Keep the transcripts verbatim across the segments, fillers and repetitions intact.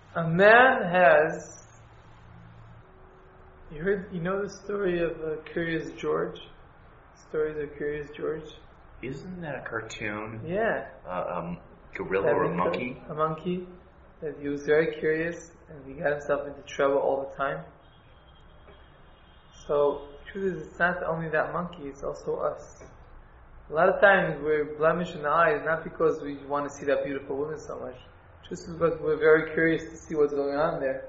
A man has. You heard, you know the story of uh, Curious George? Stories of Curious George? Isn't that a cartoon? Yeah. Uh, um, gorilla or a monkey? A monkey. That he was very curious and he got himself into trouble all the time. So, the truth is, it's not only that monkey, it's also us. A lot of times we're blemished in the eyes, not because we want to see that beautiful woman so much, just because we're very curious to see what's going on there.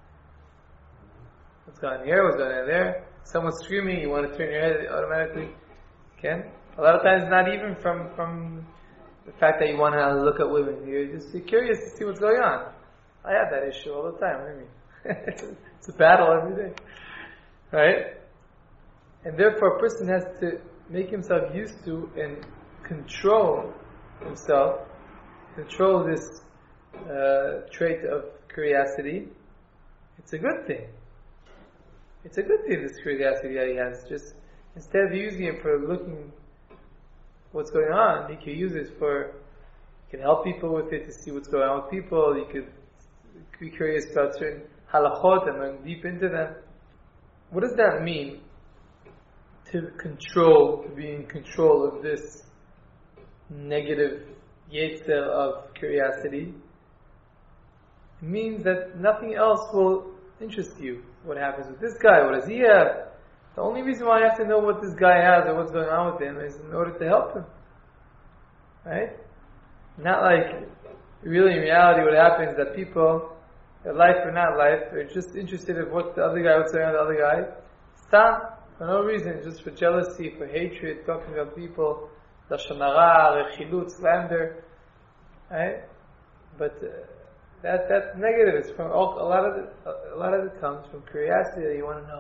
What's going on here, what's going on there. Someone's screaming, you want to turn your head automatically. Okay? A lot of times not even from, from the fact that you want to look at women. You're just you're curious to see what's going on. I have that issue all the time. What do you mean? It's a battle every day. Right? And therefore a person has to make himself used to and control himself, control this uh, trait of curiosity. It's a good thing. It's a good thing, this curiosity that he has. Just instead of using it for looking what's going on, he can use it for, he can help people with it to see what's going on with people. He could be curious about certain halachot and learn deep into them. What does that mean? To control, to be in control of this negative yetzer of curiosity. It means that nothing else will interest you. What happens with this guy? What does he have? The only reason why I have to know what this guy has or what's going on with him is in order to help him. Right? Not like, really in reality what happens is that people, their life or not life, they're just interested in what the other guy, what's going on with the other guy. Stop. For no reason, just for jealousy, for hatred, talking about people, lashon hara, rechilut, slander. Right? But uh, that that's negative. It's from all, a lot of it. A lot of it comes from curiosity that you want to know.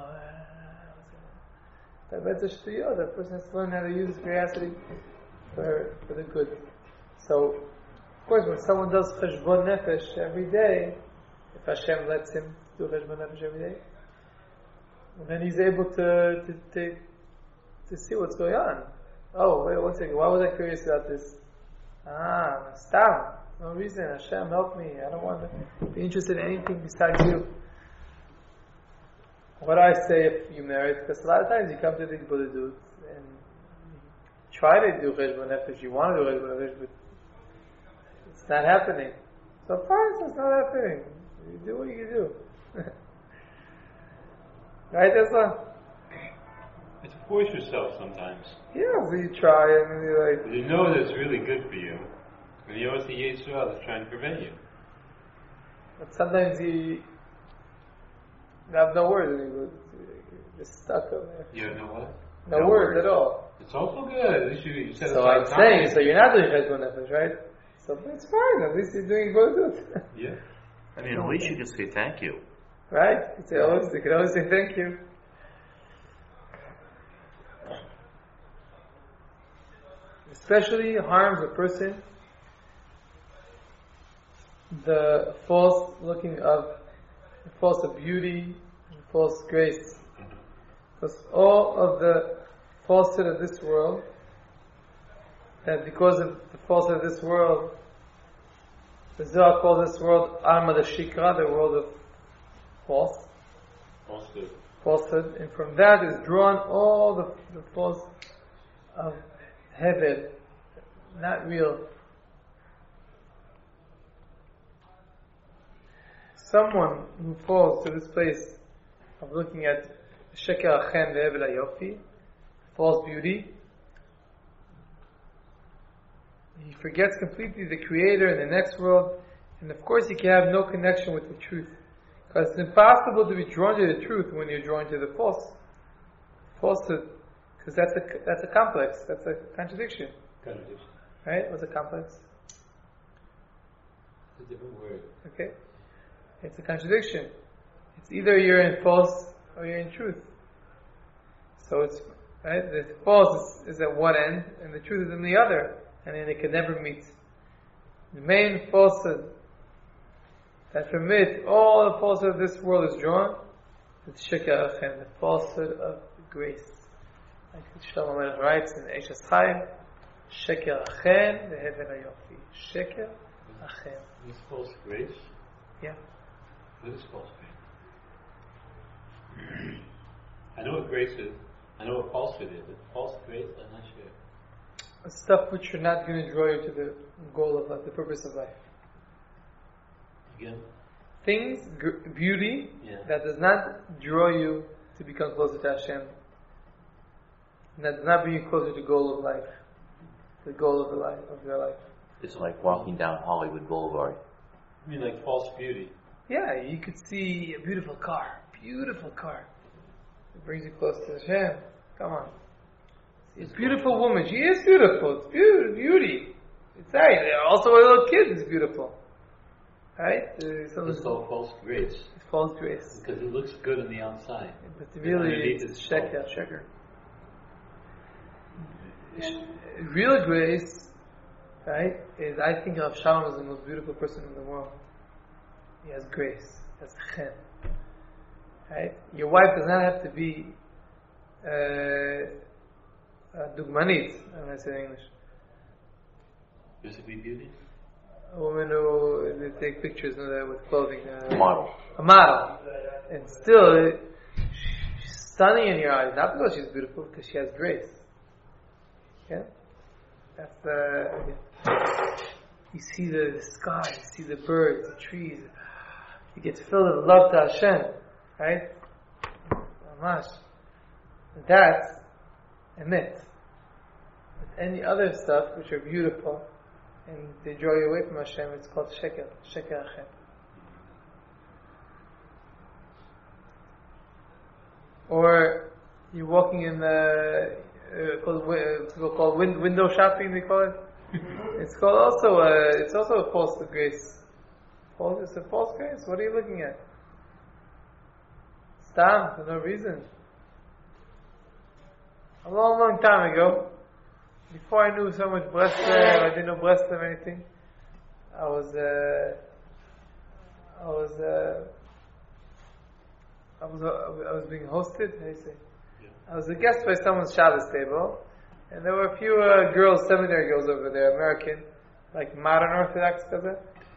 That that person has to learn how to use curiosity for for the good. So, of course, when someone does cheshbon nefesh every day, if Hashem lets him do cheshbon nefesh every day, then he's able to to, to to see what's going on. Oh, wait one second. Why was I curious about this? Ah, stam. No reason. Hashem, help me. I don't want to be interested in anything besides you. What do I say if you marry? Because a lot of times you come to these Buddha dudes and you try to do cheshbon nefesh. You want to do cheshbon nefesh, but it's not happening. So fine, it's not happening. You do what you can do. Right, Tesla? It's force yourself sometimes. Yeah, so you try and you're like... You know that it's really good for you. And you know it's the Yisrael that's trying to prevent you. But sometimes you... You have no words anymore. You're just stuck over there. You have no what? No, no words, words at all. It's also good. At least you, you said so I'm saying, so you're not doing cheshbon nefesh, right? So it's fine. At least you're doing good. Yeah. I mean, at least you can say thank you. Right? You, say, always, you can always say thank you. Especially harms a person the false looking of the false of beauty and false grace. Because all of the falsehood of this world, that because of the falsehood of this world, the Zohar calls this world Alma the Shikra, the world of false. Falsehood. Falsehood. And from that is drawn all the, the false of heaven, not real. Someone who falls to this place of looking at Sheker Achen Ve'evel HaYofi, false beauty, he forgets completely the Creator in the next world, and of course he can have no connection with the truth. Because it's impossible to be drawn to the truth when you're drawn to the false. Falsehood. Because that's a, that's a complex, that's a contradiction. Contradiction. Right? What's a complex? It's a different word. Okay. It's a contradiction. It's either you're in false or you're in truth. So it's, right, the false is, is at one end and the truth is in the other, and then they can never meet. The main falsehood that from it all the falsehood of this world is drawn is Sheker Achen, the falsehood of grace. Like Shlomo Melech writes in Eishes Chaim, Sheker Achen ve'evel hayofi. Sheker Achen. This false grace? Yeah. What is false grace? I know what grace is. I know what falsehood is, but false grace, I'm not sure. Stuff which are not going to draw you to the goal of life, the purpose of life. Again? Things, g- beauty, Yeah. that does not draw you to become closer to Hashem. And that does not bring you closer to the goal of life. The goal of the life of your life. It's like walking down Hollywood Boulevard. You mean like false beauty? Yeah, you could see a beautiful car. Beautiful car. It brings you close to Hashem. Come on. See a beautiful woman. She is beautiful. It's beauty. beauty. It's right. Also, a little kid is beautiful. Right? It's all false grace. It's false grace. Because it looks good on the outside. But really, underneath it's it's sheker. false. sheker. Real grace, right, is I think of Shalom as the most beautiful person in the world. He has grace. He has chen. Right? Your wife does not have to be uh, a dugmanit, I'm going to say in English. Physically beauty? A woman who they take pictures of that with clothing. Uh, Model. A model. And still, it, she's stunning in your eyes. Not because she's beautiful, because she has grace. Yeah? That's the... Uh, you see the, the sky, you see the birds, the trees. You get filled with love to Hashem. Right? Amash. That's emet. But any other stuff which are beautiful and they draw you away from Hashem, it's called sheker. Sheker Hashem. Or you're walking in the uh, called, uh, called win- window shopping. They call it. It's called also. Uh, it's also a false grace. False. It's a false grace. What are you looking at? Stam for no reason. A long, long time ago, before I knew so much Breslev, I didn't know Breslev or anything. I was. Uh, I was. Uh, I was. Uh, I was being hosted. How do you say? I was a guest by someone's Shabbos table, and there were a few uh, girls, seminary girls over there, American, like modern Orthodox, kaza.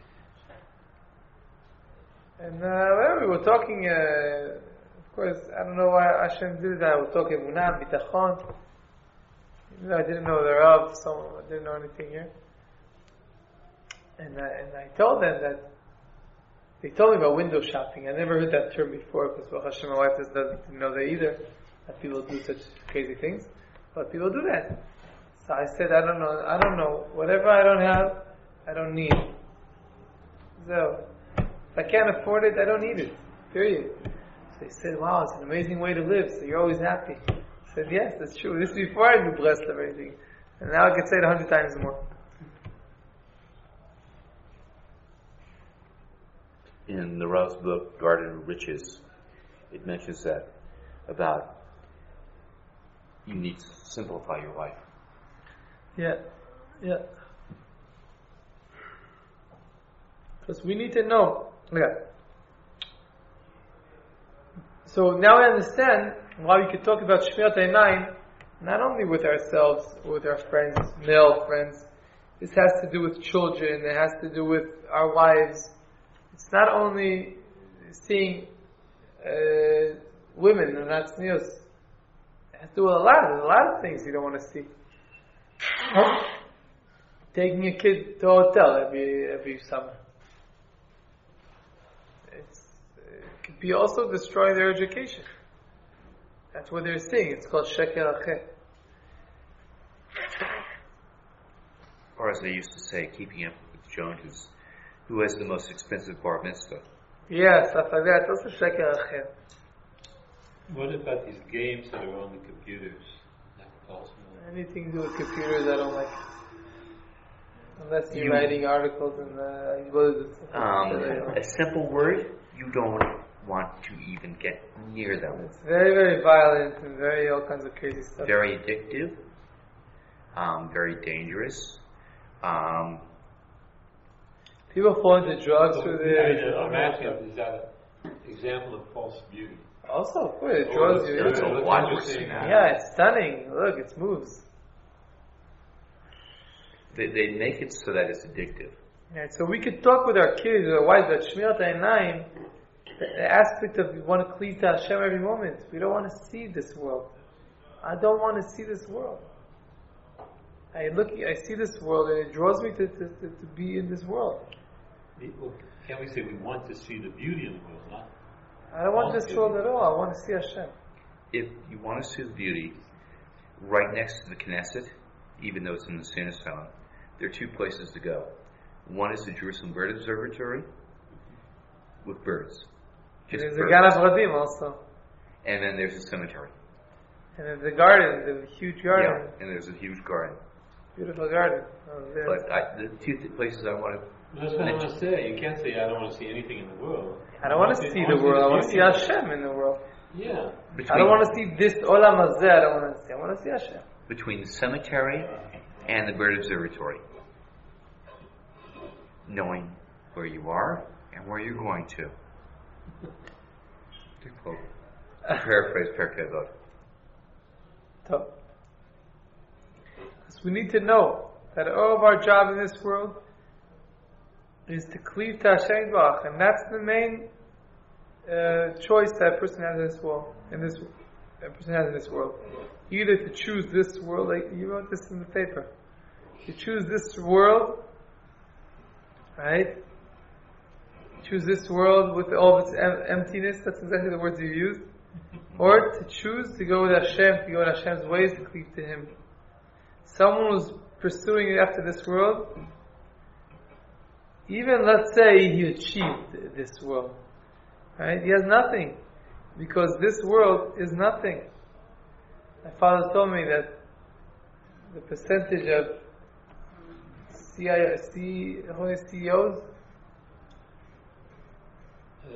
And uh, well, we were talking. Uh, of course, I don't know why Hashem did that. We were talking Munah, Bitachon. You know, I didn't know the Rav, so I didn't know anything here. And uh, and I told them that they told me about window shopping. I never heard that term before because well, Hashem, my wife doesn't know that either. That people do such crazy things, but people do that. So I said, I don't know, I don't know. Whatever I don't have, I don't need. So if I can't afford it, I don't need it. Period. So they said, wow, it's an amazing way to live. So you're always happy. I said, yes, that's true. This is before I knew blessed of everything, and now I can say it a hundred times more. In the Rav's book, Garden of Riches, it mentions that about you need to simplify your life. Yeah, yeah. Because we need to know. Okay. So now we understand why we could talk about Shmirat Einayim not only with ourselves, with our friends, male friends. This has to do with children. It has to do with our wives. It's not only seeing uh, women and not tznius. It has to do with a lot. There's a lot of things you don't want to see. Taking a kid to a hotel every every summer. It's, it could be also destroying their education. That's what they're seeing. It's called sheker acheh. Or as they used to say, keeping up with Joan, who's, who has the most expensive bar mitzvah. Yeah, stuff like that. Also sheker acheh. What about these games that are on the computers? That also Anything to do with computers, I don't like. Unless you're You- writing articles and uh, you go to the, Um, a simple word, you don't want to even get near them. it's very, very violent and very all kinds of crazy stuff. Very addictive, um, very dangerous. Um, People fall into drugs So, through I the. mean, I'm asking, is that an example of false beauty? Also, of course, it draws you. There's a That's lot interesting. worse than that. Yeah, it's stunning. Look, it moves. They, they make it so that it's addictive. Right, so we could talk with our kids or wives that Shmirat Einayim the aspect of we want to cleave to Hashem every moment. We don't want to see this world. I don't want to see this world. I look, I see this world, and it draws me to, to, to, to be in this world. Well, can't we say we want to see the beauty in the world, not? I don't want this world at all. I want to see Hashem. If you want to see the beauty, right next to the Knesset, even though it's in the Sand Stone, there are two places to go. One is the Jerusalem Bird Observatory with birds. Just There's birds. the Gan Avradim also. And then there's a cemetery. And there's the garden, the huge garden. Yeah, and there's a huge garden. Beautiful garden. Oh, there. But I, the two th- places I want to That's what I want to say. You can't say I don't want to see anything in the world. I don't want to see the world. I want to see Hashem in the world. Yeah. between, I don't want to see this Olam Hazeh. I don't want to see. I want to see Hashem. between the cemetery and the Bird Observatory, knowing where you are and where you're going to. To quote, to paraphrase Pirkei Avot. So, so we need to know that all of our job in this world is to cleave to Hashem Yitbarach, and that's the main uh, choice that a person has in this world. In this, a person has in this world, either to choose this world, like you wrote this in the paper, to choose this world, right? Choose this world with all of its em- emptiness. That's exactly the words you used. Or to choose to go with Hashem, to go in Hashem's ways, to cleave to Him. Someone who's pursuing after this world, even let's say he achieved this world, right? He has nothing, because this world is nothing. My father told me that the percentage of C I O, C, how many C E Os? Uh,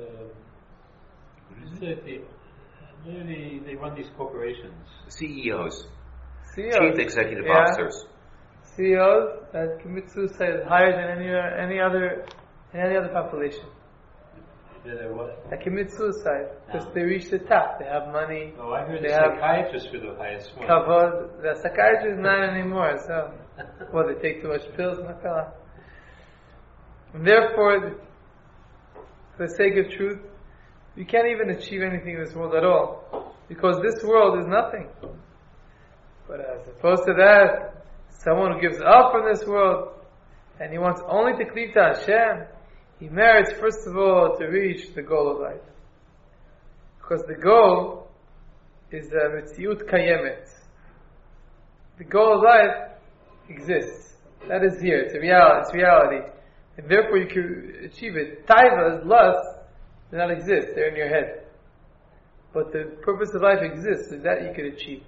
they, they, they, they run these corporations. C E Os, C E Os. Chief Executive Yeah. Officers. C E Os that commit suicide is higher than any any other any other population. They're what? That commit suicide because No. they reach the top. They have money. Oh, I heard They the have psychiatrists were the highest one. Kavod. The psychiatrist is not anymore. So, well, they take too much pills. Makala. And therefore, for the sake of truth, you can't even achieve anything in this world at all, because this world is nothing. But as opposed to that, someone who gives up from this world and he wants only to cleave to Hashem, he merits first of all to reach the goal of life. Because the goal is the Metziut Kayemet. The goal of life exists. That is here. It's a reality. It's reality. And therefore you can achieve it. Taivas, lust, do not exist. They're in your head. But the purpose of life exists, so that you can achieve.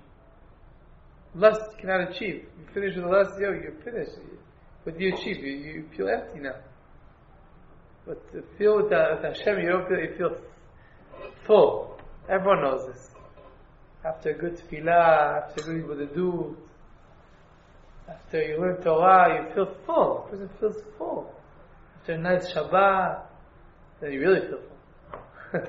Lust you cannot achieve. You finish with the lust, yo, you're finished. What do you achieve? You, you feel empty now. But to feel with, the, with Hashem, you don't feel, you feel full. Everyone knows this. After a good tefillah, after a good Yibudadut, after you learn Torah, you feel full. The person feels full. After a nice Shabbat, then you really feel full.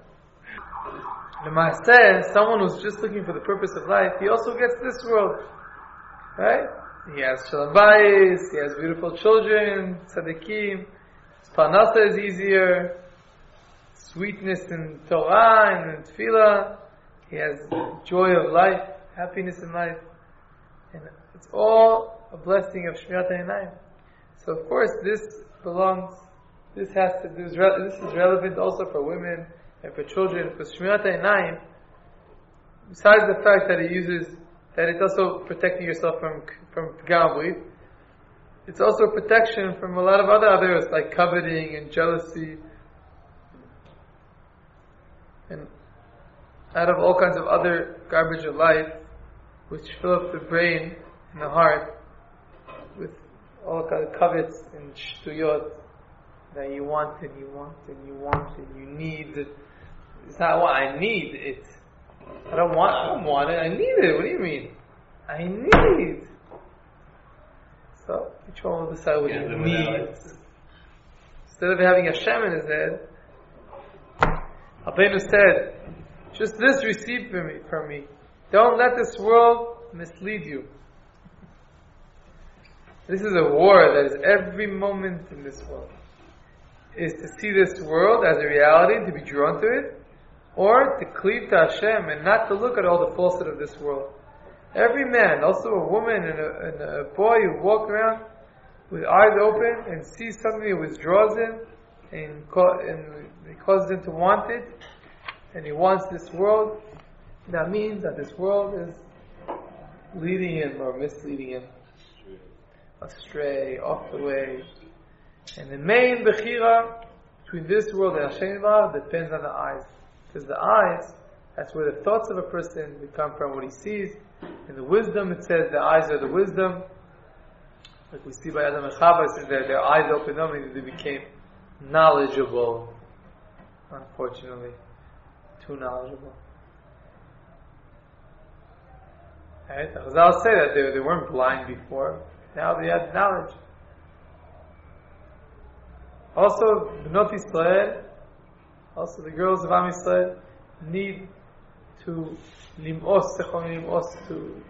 The Maaseh, someone who's just looking for the purpose of life, he also gets this world. Right? He has Shalom Bayis, he has beautiful children, Tzaddikim, his Parnasa is easier, sweetness in Torah and in Tefillah, he has joy of life, happiness in life. And it's all a blessing of Shmirat Einayim. So of course this belongs, this has to do, this is relevant also for women and for children, because Shmirat Einayim, besides the fact that it uses, that it's also protecting yourself from from Pgam, it's also protection from a lot of other others like coveting and jealousy, and out of all kinds of other garbage of life, which fill up the brain and the heart with all kinds of covets and shtuyot that you want and you want and you want and you need. It's not what I need. It's I don't want. I don't want it. I need it. What do you mean? I need. So each one will decide what Yeah, he then needs. without- Instead of having Hashem in his head, Rabbeinu said, "Just this receive from me. From me. Don't let this world mislead you." This is a war that is every moment in this world. is to see this world as a reality, to be drawn to it, or to cleave to Hashem and not to look at all the falsehood of this world. Every man, also a woman and a, and a boy who walk around with eyes open and see something that withdraws him and, co- and it causes him to want it, and he wants this world, that means that this world is leading him or misleading him astray, off the way. And the main bechira between this world and Hashem depends on the eyes. Because the eyes, that's where the thoughts of a person come from, what he sees. And the wisdom, it says the eyes are the wisdom. Like we see by Adam and Chava, it says that their eyes opened up and they became knowledgeable. Unfortunately, too knowledgeable. Right? Chazal say that they, they weren't blind before. Now they had knowledge. Also, Bnot Yisrael, also the girls of Am Yisrael, need to lim'os, sechon lim'os, to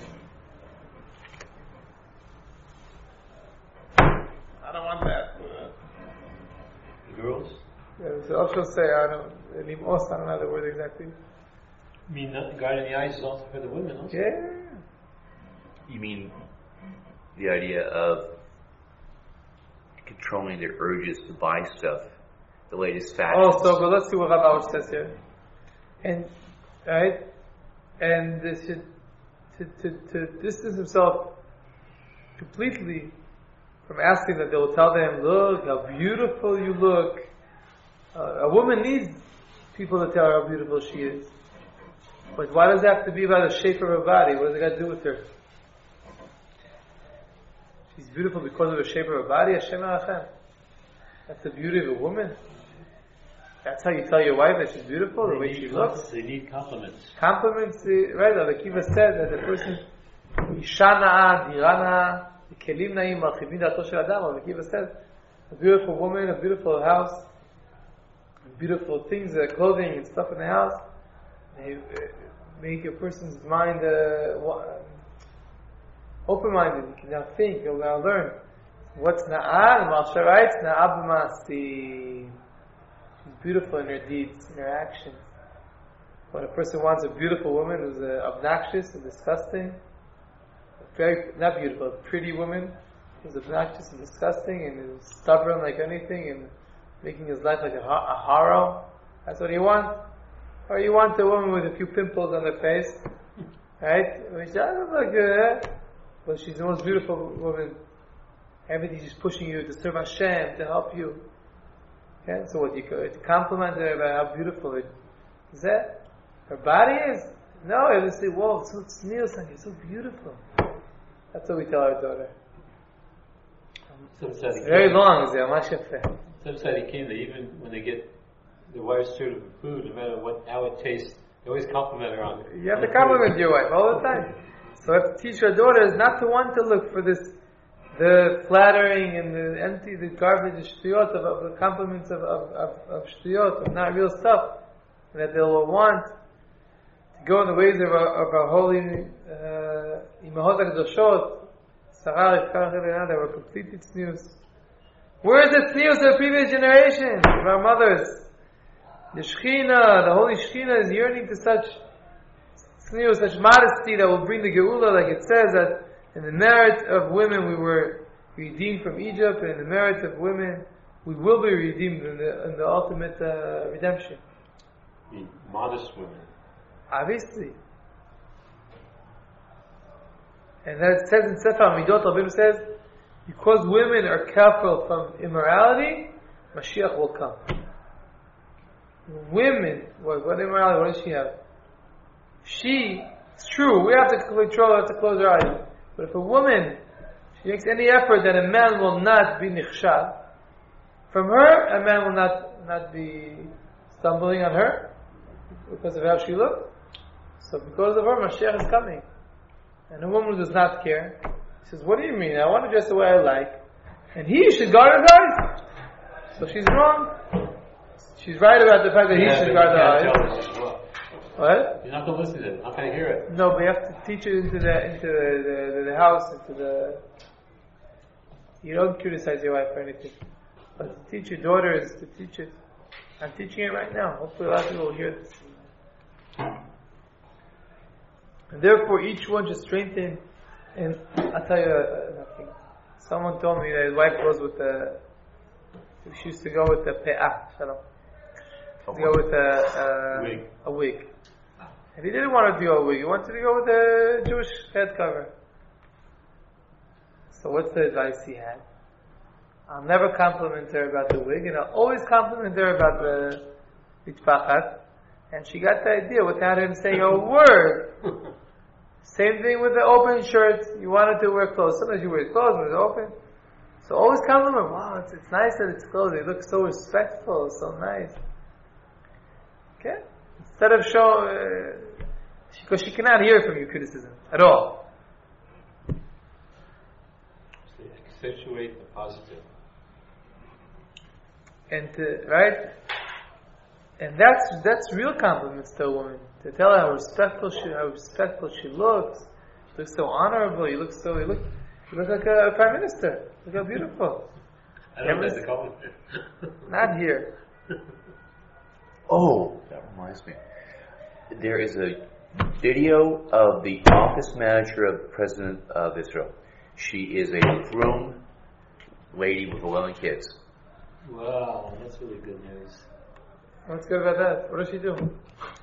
I don't want that. The girls? Yeah, so also say, I don't, lim'os, I don't know the word exactly. I mean, not guarding the eyes is also for the women, also. Yeah. You mean the idea of controlling their urges to buy stuff, the latest fashion. Also, but let's see what Rav Auer says here. And, right? And this should, to, to, to distance himself completely from asking that they will tell them, look, how beautiful you look. Uh, a woman needs people to tell her how beautiful she is. But why does it have to be about the shape of her body? What does it got to do with her? She's beautiful because of the shape of her body. Hashem Alachem. That's the beauty of a woman. That's how you tell your wife that she's beautiful, the They way need she com- looks. They need compliments. Compliments, the- right? The Kiva said that the person, Ishana, Dirana, Kelim Naim, Archivin Dato Shel Adam. The Kiva said, a beautiful woman, a beautiful house, beautiful things, uh, clothing and stuff in the house, they uh, make a person's mind uh, wa- open-minded. You can now think, you'll now learn. What's Na'ah? The Malsha writes, Na'ah b'ma'asi. She's beautiful in her deeds, in her actions. When a person wants a beautiful woman who's uh, obnoxious and disgusting, a very, not beautiful, a pretty woman who's obnoxious and disgusting and is stubborn like anything and making his life like a, a horror, that's what you want. Or you want a woman with a few pimples on her face, right? Which doesn't look good, but she's the most beautiful woman. Everything's just pushing you to serve Hashem, to help you. Okay? So what, you to compliment her about how beautiful it is. That her body is? No, you have to say, whoa, it's so tznius, you're so beautiful. That's what we tell our daughter. Some said It's very long, is it? Mamash yafeh. Some said he came that even when they get the wife served with food, no matter what how it tastes, they always compliment her on it. You have to compliment your wife all the time. So we have to teach our daughters not to want to look for this, the flattering and the empty, the garbage, the shtuyot of, of the compliments of, of, of, of shtuyot, of not real stuff. And that they will want to go in the ways of our, of our holy Imahot HaKadoshot, Sarah, Rivka, that were completely tznius. Where is the tznius of the previous generation, of our mothers? The Shechina, the Holy Shechina is yearning to such tznius, such modesty that will bring the Geula, like it says that in the merit of women we were redeemed from Egypt, and in the merit of women we will be redeemed in the, in the ultimate uh, redemption. The modest women. Obviously. And that it says in Sefer Midot, Rabbeinu says, because women are careful from immorality, Mashiach will come. Women, what, what immorality, what does she have? She, it's true, we have to control, we have to close our eyes. But if a woman, she makes any effort that a man will not be nichshad, from her, a man will not, not be stumbling on her, because of how she looks. So because of her, Mashiach is coming. And a woman who does not care, says, what do you mean? I want to dress the way I like. And he should guard his eyes. So she's wrong. She's right about the fact that he Yeah, should but guard you the can't eyes. tell her as well. What? You're not going to listen to it. How can I hear it? No, but you have to teach it into the into the, the, the, the house, into the... You don't criticize your wife for anything. But to teach your daughters, to teach it. I'm teaching it right now. Hopefully a lot of people will hear this. And therefore each one should strengthen. And I'll tell you uh, nothing. Someone told me that his wife goes with the, she used to go with the pe'ah, shalom. To go with a, a wig. a wig. And he didn't want to do a wig. He wanted to go with a Jewish head cover. So what's the advice he had? I'll never compliment her about the wig, and I'll always compliment her about the mitpachat. And she got the idea without him saying a word. Same thing with the open shirt. You wanted to wear clothes. Sometimes you wear clothes when it's open. So always compliment. Wow, it's, it's nice that it's closed. It looks so respectful, so nice. Okay? Instead of show, uh, because she, she cannot hear from you criticism at all. So accentuate the positive. And to, right? And that's that's real compliments to a woman. To tell her how respectful she how respectful she looks. She looks so honorable. You look so you look you look like a prime minister. Look how beautiful. I don't know if that's a compliment. Not here. Oh, that reminds me. There is a video of the office manager of the President of Israel. She is a grown lady with eleven kids. Wow, that's really good news. What's good about that? What does she do?